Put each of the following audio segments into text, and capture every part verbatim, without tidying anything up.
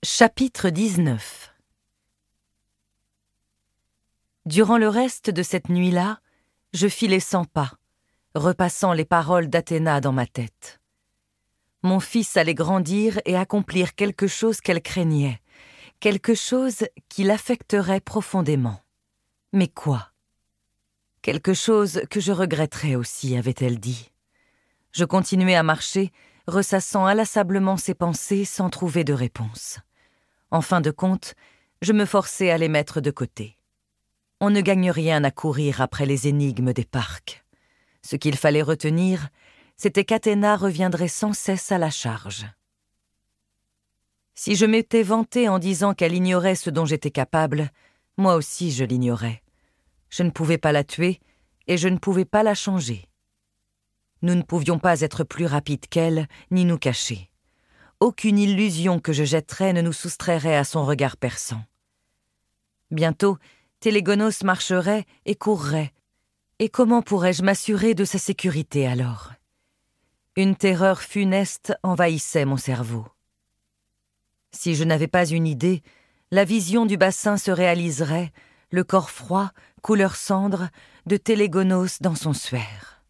Chapitre dix-neuf. Durant le reste de cette nuit-là, je fis les cent pas, repassant les paroles d'Athéna dans ma tête. Mon fils allait grandir et accomplir quelque chose qu'elle craignait, quelque chose qui l'affecterait profondément. Mais quoi? Quelque chose que je regretterais aussi, avait-elle dit. Je continuai à marcher, ressassant inlassablement ses pensées sans trouver de réponse. En fin de compte, je me forçai à les mettre de côté. On ne gagne rien à courir après les énigmes des parcs. Ce qu'il fallait retenir, c'était qu'Athéna reviendrait sans cesse à la charge. Si je m'étais vantée en disant qu'elle ignorait ce dont j'étais capable, moi aussi je l'ignorais. Je ne pouvais pas la tuer et je ne pouvais pas la changer. Nous ne pouvions pas être plus rapides qu'elle, ni nous cacher. Aucune illusion que je jetterais ne nous soustrairait à son regard perçant. Bientôt, Télégonos marcherait et courrait. Et comment pourrais-je m'assurer de sa sécurité alors? Une terreur funeste envahissait mon cerveau. Si je n'avais pas une idée, la vision du bassin se réaliserait, le corps froid, couleur cendre, de Télégonos dans son suaire.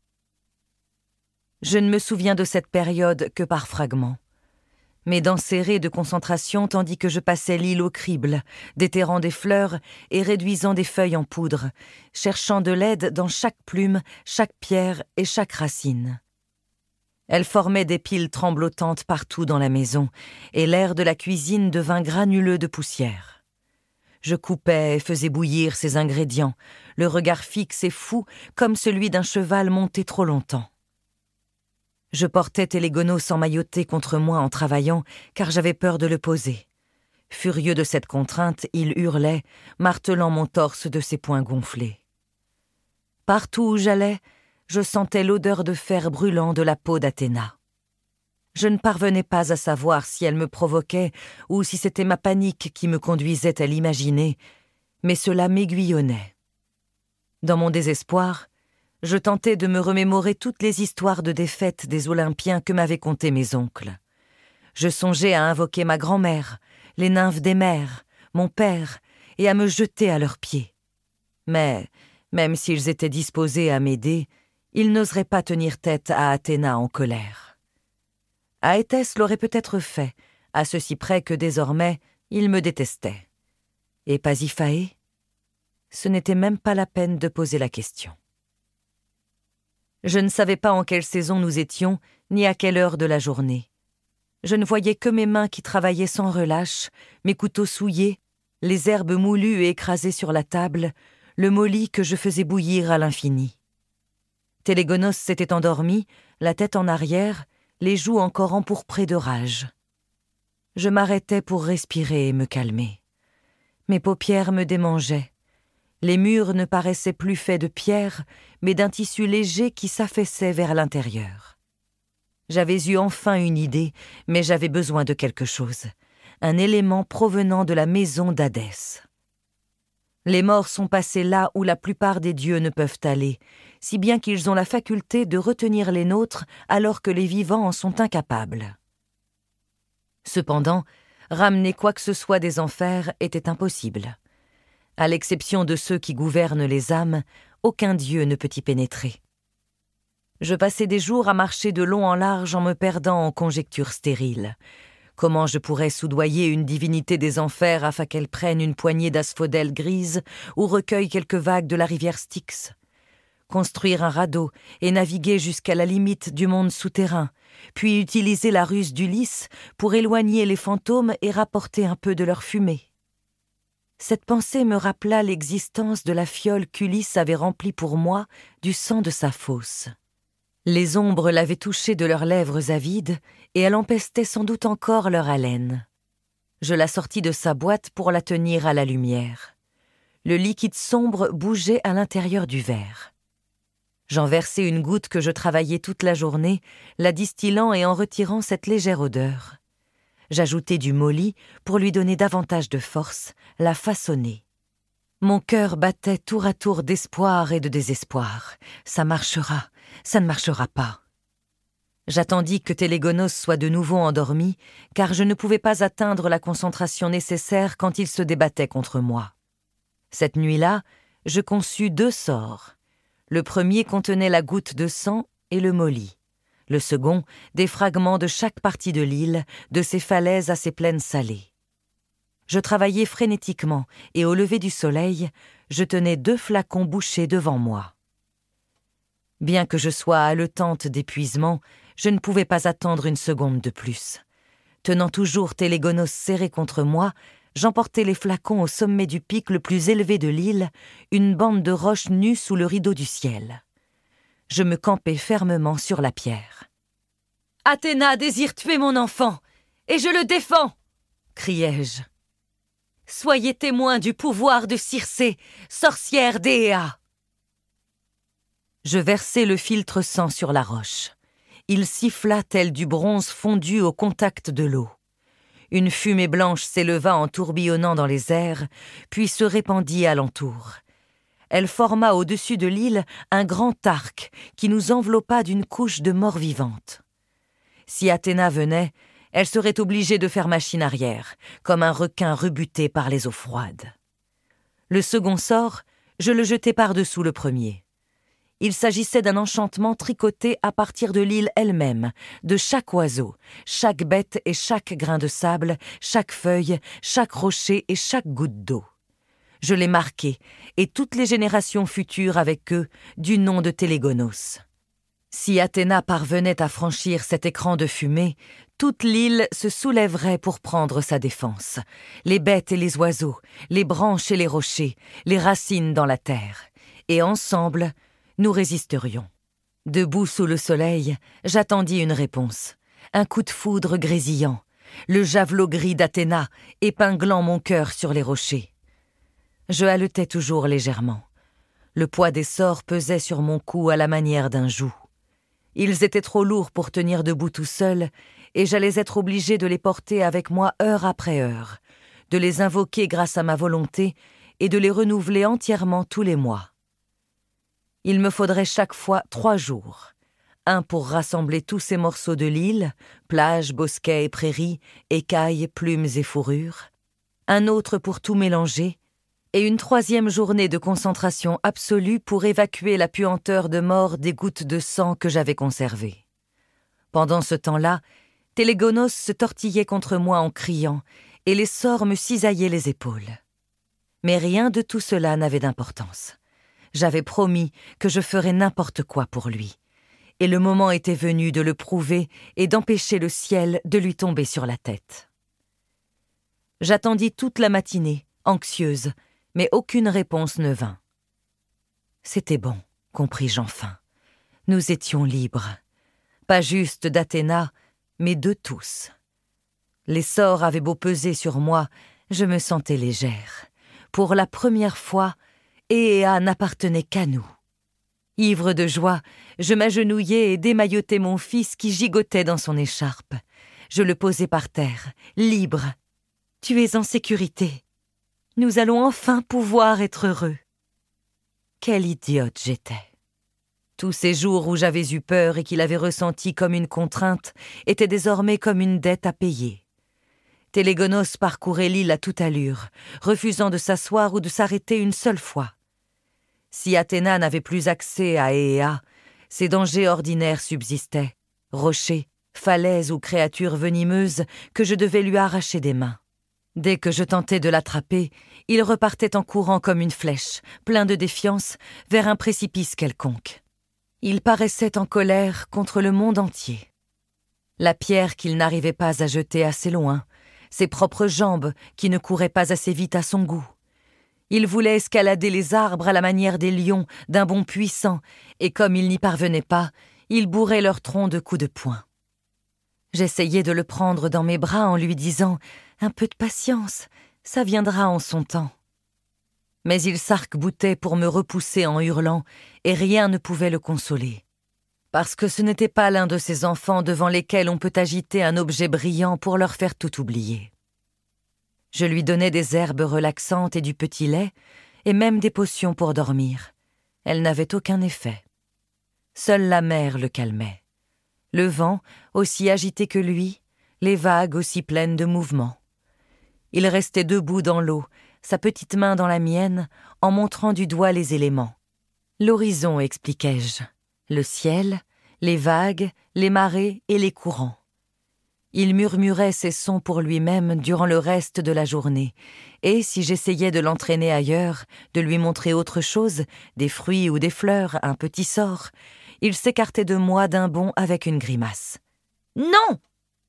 Je ne me souviens de cette période que par fragments. Mes dents serrées de concentration tandis que je passais l'île au crible, déterrant des fleurs et réduisant des feuilles en poudre, cherchant de l'aide dans chaque plume, chaque pierre et chaque racine. Elle formait des piles tremblotantes partout dans la maison, et l'air de la cuisine devint granuleux de poussière. Je coupais et faisais bouillir ces ingrédients, le regard fixe et fou comme celui d'un cheval monté trop longtemps. Je portais Télégonos emmailloté contre moi en travaillant, car j'avais peur de le poser. Furieux de cette contrainte, il hurlait, martelant mon torse de ses poings gonflés. Partout où j'allais, je sentais l'odeur de fer brûlant de la peau d'Athéna. Je ne parvenais pas à savoir si elle me provoquait ou si c'était ma panique qui me conduisait à l'imaginer, mais cela m'aiguillonnait. Dans mon désespoir, je tentais de me remémorer toutes les histoires de défaites des Olympiens que m'avaient contées mes oncles. Je songeais à invoquer ma grand-mère, les nymphes des mers, mon père, et à me jeter à leurs pieds. Mais, même s'ils étaient disposés à m'aider, ils n'oseraient pas tenir tête à Athéna en colère. Aétès l'aurait peut-être fait, à ceci près que désormais, il me détestait. Et Pasiphaë? Ce n'était même pas la peine de poser la question. Je ne savais pas en quelle saison nous étions, ni à quelle heure de la journée. Je ne voyais que mes mains qui travaillaient sans relâche, mes couteaux souillés, les herbes moulues et écrasées sur la table, le molly que je faisais bouillir à l'infini. Télégonos s'était endormi, la tête en arrière, les joues encore empourprées de rage. Je m'arrêtais pour respirer et me calmer. Mes paupières me démangeaient. Les murs ne paraissaient plus faits de pierre, mais d'un tissu léger qui s'affaissait vers l'intérieur. J'avais eu enfin une idée, mais j'avais besoin de quelque chose, un élément provenant de la maison d'Hadès. Les morts sont passés là où la plupart des dieux ne peuvent aller, si bien qu'ils ont la faculté de retenir les nôtres alors que les vivants en sont incapables. Cependant, ramener quoi que ce soit des enfers était impossible. À l'exception de ceux qui gouvernent les âmes, aucun dieu ne peut y pénétrer. Je passais des jours à marcher de long en large en me perdant en conjectures stériles. Comment je pourrais soudoyer une divinité des enfers afin qu'elle prenne une poignée d'asphodèles grises ou recueille quelques vagues de la rivière Styx? Construire un radeau et naviguer jusqu'à la limite du monde souterrain, puis utiliser la ruse d'Ulysse pour éloigner les fantômes et rapporter un peu de leur fumée. Cette pensée me rappela l'existence de la fiole qu'Ulysse avait remplie pour moi du sang de sa fosse. Les ombres l'avaient touchée de leurs lèvres avides et elle empestait sans doute encore leur haleine. Je la sortis de sa boîte pour la tenir à la lumière. Le liquide sombre bougeait à l'intérieur du verre. J'en versai une goutte que je travaillais toute la journée, la distillant et en retirant cette légère odeur. J'ajoutai du molly pour lui donner davantage de force, la façonner. Mon cœur battait tour à tour d'espoir et de désespoir. Ça marchera, ça ne marchera pas. J'attendis que Télégonos soit de nouveau endormi, car je ne pouvais pas atteindre la concentration nécessaire quand il se débattait contre moi. Cette nuit-là, je conçus deux sorts. Le premier contenait la goutte de sang et le molly. Le second, des fragments de chaque partie de l'île, de ses falaises à ses plaines salées. Je travaillai frénétiquement, et au lever du soleil, je tenais deux flacons bouchés devant moi. Bien que je sois haletante d'épuisement, je ne pouvais pas attendre une seconde de plus. Tenant toujours Télégonos serré contre moi, j'emportai les flacons au sommet du pic le plus élevé de l'île, une bande de roches nues sous le rideau du ciel. Je me campai fermement sur la pierre. « Athéna désire tuer mon enfant, et je le défends !» criai-je. « Soyez témoins du pouvoir de Circé, sorcière d'Éa !» Je versai le filtre sang sur la roche. Il siffla tel du bronze fondu au contact de l'eau. Une fumée blanche s'éleva en tourbillonnant dans les airs, puis se répandit alentour. Elle forma au-dessus de l'île un grand arc qui nous enveloppa d'une couche de mort vivante. Si Athéna venait, elle serait obligée de faire machine arrière, comme un requin rebuté par les eaux froides. Le second sort, je le jetai par-dessous le premier. Il s'agissait d'un enchantement tricoté à partir de l'île elle-même, de chaque oiseau, chaque bête et chaque grain de sable, chaque feuille, chaque rocher et chaque goutte d'eau. Je les marquai, et toutes les générations futures avec eux, du nom de Télégonos. Si Athéna parvenait à franchir cet écran de fumée, toute l'île se soulèverait pour prendre sa défense. Les bêtes et les oiseaux, les branches et les rochers, les racines dans la terre. Et ensemble, nous résisterions. Debout sous le soleil, j'attendis une réponse. Un coup de foudre grésillant, le javelot gris d'Athéna épinglant mon cœur sur les rochers. Je haletais toujours légèrement. Le poids des sorts pesait sur mon cou à la manière d'un joug. Ils étaient trop lourds pour tenir debout tout seul, et j'allais être obligé de les porter avec moi heure après heure, de les invoquer grâce à ma volonté et de les renouveler entièrement tous les mois. Il me faudrait chaque fois trois jours, un pour rassembler tous ces morceaux de l'île, plages, bosquets et prairies, écailles, plumes et fourrures, un autre pour tout mélanger, et une troisième journée de concentration absolue pour évacuer la puanteur de mort des gouttes de sang que j'avais conservées. Pendant ce temps-là, Télégonos se tortillait contre moi en criant, et les sorts mecisaillaient les épaules. Mais rien de tout cela n'avait d'importance. J'avais promis que je ferais n'importe quoi pour lui, et le moment était venu de le prouver et d'empêcher le ciel de lui tomber sur la tête. J'attendis toute la matinée, anxieuse, mais aucune réponse ne vint. C'était bon, compris-je enfin. Nous étions libres. Pas juste d'Athéna, mais de tous. Les sorts avaient beau peser sur moi, je me sentais légère. Pour la première fois, Éa n'appartenait qu'à nous. Ivre de joie, je m'agenouillai et démaillotai mon fils qui gigotait dans son écharpe. Je le posai par terre, libre. « Tu es en sécurité. Nous allons enfin pouvoir être heureux. » Quelle idiote j'étais. Tous ces jours où j'avais eu peur et qu'il avait ressenti comme une contrainte étaient désormais comme une dette à payer. Télégonos parcourait l'île à toute allure, refusant de s'asseoir ou de s'arrêter une seule fois. Si Athéna n'avait plus accès à Éa, ses dangers ordinaires subsistaient, rochers, falaises ou créatures venimeuses que je devais lui arracher des mains. Dès que je tentais de l'attraper, il repartait en courant comme une flèche, plein de défiance, vers un précipice quelconque. Il paraissait en colère contre le monde entier. La pierre qu'il n'arrivait pas à jeter assez loin, ses propres jambes qui ne couraient pas assez vite à son goût. Il voulait escalader les arbres à la manière des lions d'un bond puissant, et comme il n'y parvenait pas, il bourrait leur tronc de coups de poing. J'essayais de le prendre dans mes bras en lui disant « Un peu de patience, ça viendra en son temps ». Mais il s'arc-boutait pour me repousser en hurlant, et rien ne pouvait le consoler. Parce que ce n'était pas l'un de ces enfants devant lesquels on peut agiter un objet brillant pour leur faire tout oublier. Je lui donnais des herbes relaxantes et du petit lait, et même des potions pour dormir. Elles n'avaient aucun effet. Seule la mère le calmait. Le vent, aussi agité que lui, les vagues aussi pleines de mouvement. Il restait debout dans l'eau, sa petite main dans la mienne, en montrant du doigt les éléments. L'horizon, expliquai-je, le ciel, les vagues, les marées et les courants. Il murmurait ces sons pour lui-même durant le reste de la journée, et si j'essayais de l'entraîner ailleurs, de lui montrer autre chose, des fruits ou des fleurs, un petit sort, il s'écartait de moi d'un bond avec une grimace. « Non !»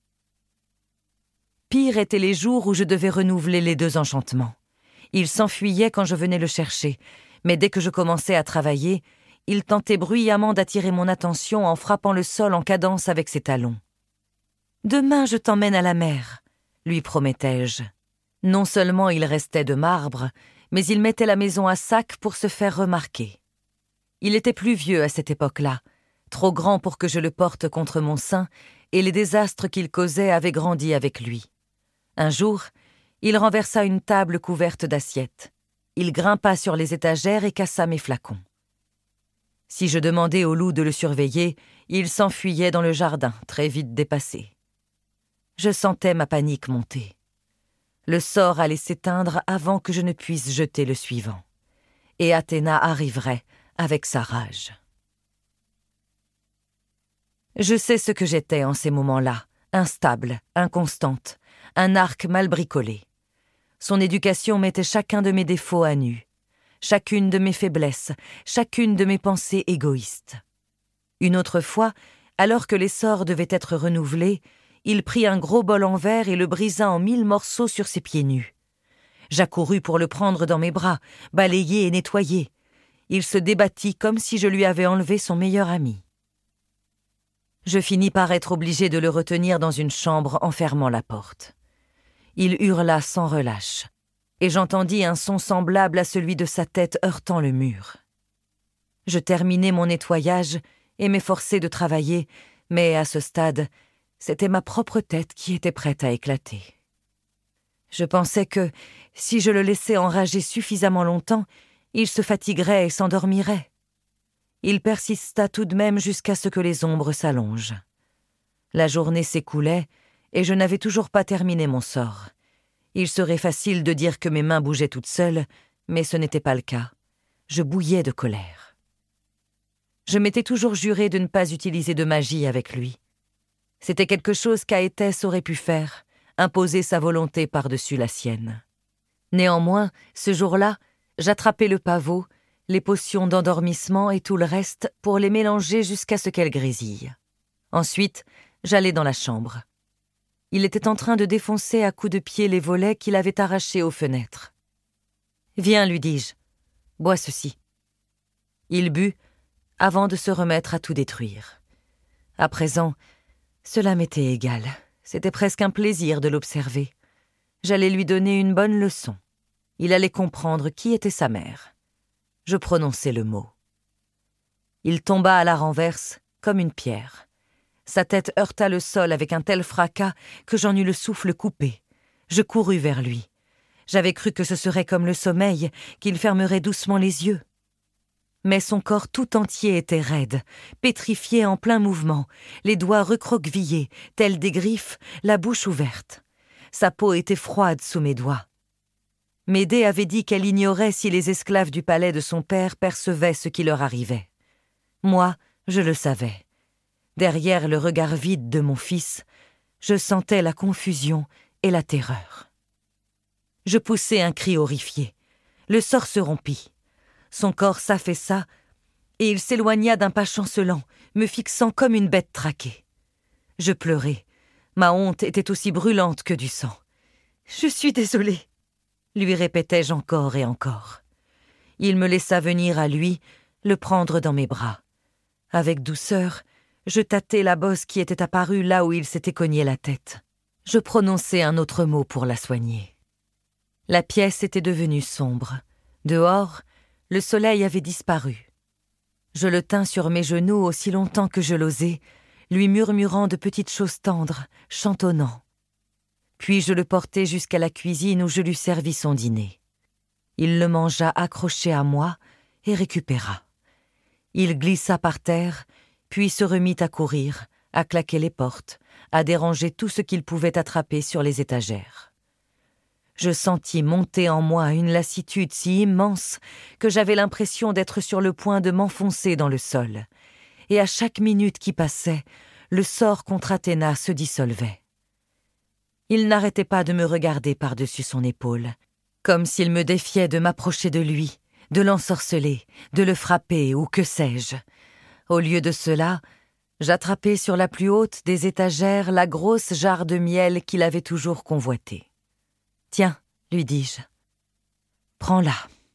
Pire étaient les jours où je devais renouveler les deux enchantements. Il s'enfuyait quand je venais le chercher, mais dès que je commençais à travailler, il tentait bruyamment d'attirer mon attention en frappant le sol en cadence avec ses talons. « Demain je t'emmène à la mer », lui promettais-je. Non seulement il restait de marbre, mais il mettait la maison à sac pour se faire remarquer. Il était plus vieux à cette époque-là, trop grand pour que je le porte contre mon sein, et les désastres qu'il causait avaient grandi avec lui. Un jour, il renversa une table couverte d'assiettes. Il grimpa sur les étagères et cassa mes flacons. Si je demandais au loup de le surveiller, il s'enfuyait dans le jardin, très vite dépassé. Je sentais ma panique monter. Le sort allait s'éteindre avant que je ne puisse jeter le suivant. Et Athéna arriverait avec sa rage. Je sais ce que j'étais en ces moments-là, instable, inconstante, un arc mal bricolé. Son éducation mettait chacun de mes défauts à nu, chacune de mes faiblesses, chacune de mes pensées égoïstes. Une autre fois, alors que les sorts devaient être renouvelés, il prit un gros bol en verre et le brisa en mille morceaux sur ses pieds nus. J'accourus pour le prendre dans mes bras, balayer et nettoyer. Il se débattit comme si je lui avais enlevé son meilleur ami. Je finis par être obligé de le retenir dans une chambre en fermant la porte. Il hurla sans relâche, et j'entendis un son semblable à celui de sa tête heurtant le mur. Je terminai mon nettoyage et m'efforçai de travailler, mais à ce stade, c'était ma propre tête qui était prête à éclater. Je pensais que, si je le laissais enrager suffisamment longtemps, il se fatiguerait et s'endormirait. Il persista tout de même jusqu'à ce que les ombres s'allongent. La journée s'écoulait, et je n'avais toujours pas terminé mon sort. Il serait facile de dire que mes mains bougeaient toutes seules, mais ce n'était pas le cas. Je bouillais de colère. Je m'étais toujours juré de ne pas utiliser de magie avec lui. C'était quelque chose qu'Aétès aurait pu faire, imposer sa volonté par-dessus la sienne. Néanmoins, ce jour-là, j'attrapai le pavot, les potions d'endormissement et tout le reste pour les mélanger jusqu'à ce qu'elles grésillent. Ensuite, j'allai dans la chambre. Il était en train de défoncer à coups de pied les volets qu'il avait arrachés aux fenêtres. « Viens, lui dis-je, bois ceci. » Il but, avant de se remettre à tout détruire. À présent, cela m'était égal. C'était presque un plaisir de l'observer. J'allais lui donner une bonne leçon. Il allait comprendre qui était sa mère. Je prononçai le mot. Il tomba à la renverse, comme une pierre. Sa tête heurta le sol avec un tel fracas que j'en eus le souffle coupé. Je courus vers lui. J'avais cru que ce serait comme le sommeil, qu'il fermerait doucement les yeux. Mais son corps tout entier était raide, pétrifié en plein mouvement, les doigts recroquevillés, tels des griffes, la bouche ouverte. Sa peau était froide sous mes doigts. Médée avait dit qu'elle ignorait si les esclaves du palais de son père percevaient ce qui leur arrivait. Moi, je le savais. Derrière le regard vide de mon fils, je sentais la confusion et la terreur. Je poussai un cri horrifié. Le sort se rompit. Son corps s'affaissa, et il s'éloigna d'un pas chancelant, me fixant comme une bête traquée. Je pleurai. Ma honte était aussi brûlante que du sang. « Je suis désolée », lui répétai-je encore et encore. Il me laissa venir à lui, le prendre dans mes bras. Avec douceur, je tâtai la bosse qui était apparue là où il s'était cogné la tête. Je prononçai un autre mot pour la soigner. La pièce était devenue sombre. Dehors, le soleil avait disparu. Je le tins sur mes genoux aussi longtemps que je l'osais, lui murmurant de petites choses tendres, chantonnant. Puis je le portai jusqu'à la cuisine où je lui servis son dîner. Il le mangea accroché à moi et récupéra. Il glissa par terre, puis se remit à courir, à claquer les portes, à déranger tout ce qu'il pouvait attraper sur les étagères. Je sentis monter en moi une lassitude si immense que j'avais l'impression d'être sur le point de m'enfoncer dans le sol, et à chaque minute qui passait, le sort contre Athéna se dissolvait. Il n'arrêtait pas de me regarder par-dessus son épaule, comme s'il me défiait de m'approcher de lui, de l'ensorceler, de le frapper ou que sais-je. Au lieu de cela, j'attrapai sur la plus haute des étagères la grosse jarre de miel qu'il avait toujours convoitée. « Tiens, lui dis-je, prends-la. »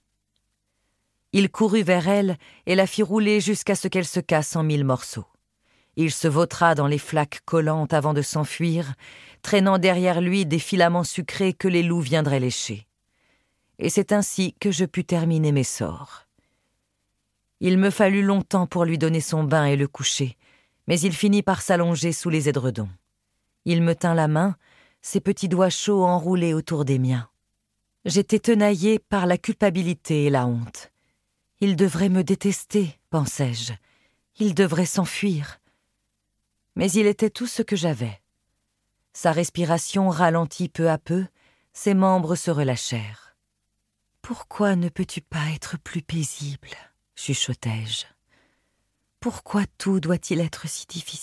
Il courut vers elle et la fit rouler jusqu'à ce qu'elle se casse en mille morceaux. Il se vautra dans les flaques collantes avant de s'enfuir, traînant derrière lui des filaments sucrés que les loups viendraient lécher. Et c'est ainsi que je pus terminer mes sorts. Il me fallut longtemps pour lui donner son bain et le coucher, mais il finit par s'allonger sous les édredons. Il me tint la main, ses petits doigts chauds enroulés autour des miens. J'étais tenaillée par la culpabilité et la honte. Il devrait me détester, pensais-je. Il devrait s'enfuir. Mais il était tout ce que j'avais. Sa respiration ralentit peu à peu, ses membres se relâchèrent. « Pourquoi ne peux-tu pas être plus paisible ?» chuchotai-je. « Pourquoi tout doit-il être si difficile ?»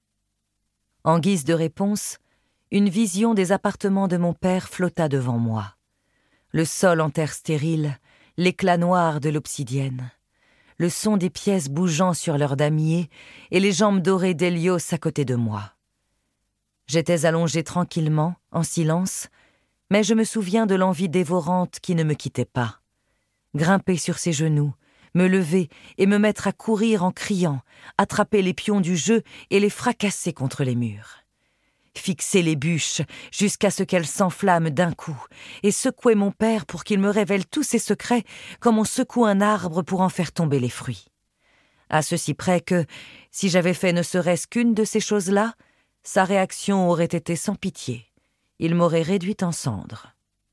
En guise de réponse, une vision des appartements de mon père flotta devant moi. Le sol en terre stérile, l'éclat noir de l'obsidienne, le son des pièces bougeant sur leur damier et les jambes dorées d'Hélios à côté de moi. J'étais allongée tranquillement, en silence, mais je me souviens de l'envie dévorante qui ne me quittait pas. Grimper sur ses genoux, me lever et me mettre à courir en criant, attraper les pions du jeu et les fracasser contre les murs. Fixer les bûches jusqu'à ce qu'elles s'enflamment d'un coup et secouer mon père pour qu'il me révèle tous ses secrets comme on secoue un arbre pour en faire tomber les fruits. À ceci près que, si j'avais fait ne serait-ce qu'une de ces choses-là, sa réaction aurait été sans pitié. Il m'aurait réduite en cendres.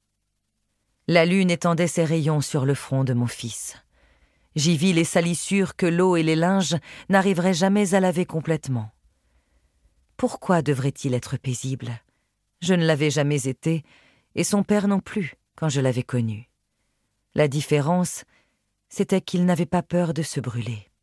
La lune étendait ses rayons sur le front de mon fils. J'y vis les salissures que l'eau et les linges n'arriveraient jamais à laver complètement. Pourquoi devrait-il être paisible ? Je ne l'avais jamais été, et son père non plus, quand je l'avais connu. La différence, c'était qu'il n'avait pas peur de se brûler.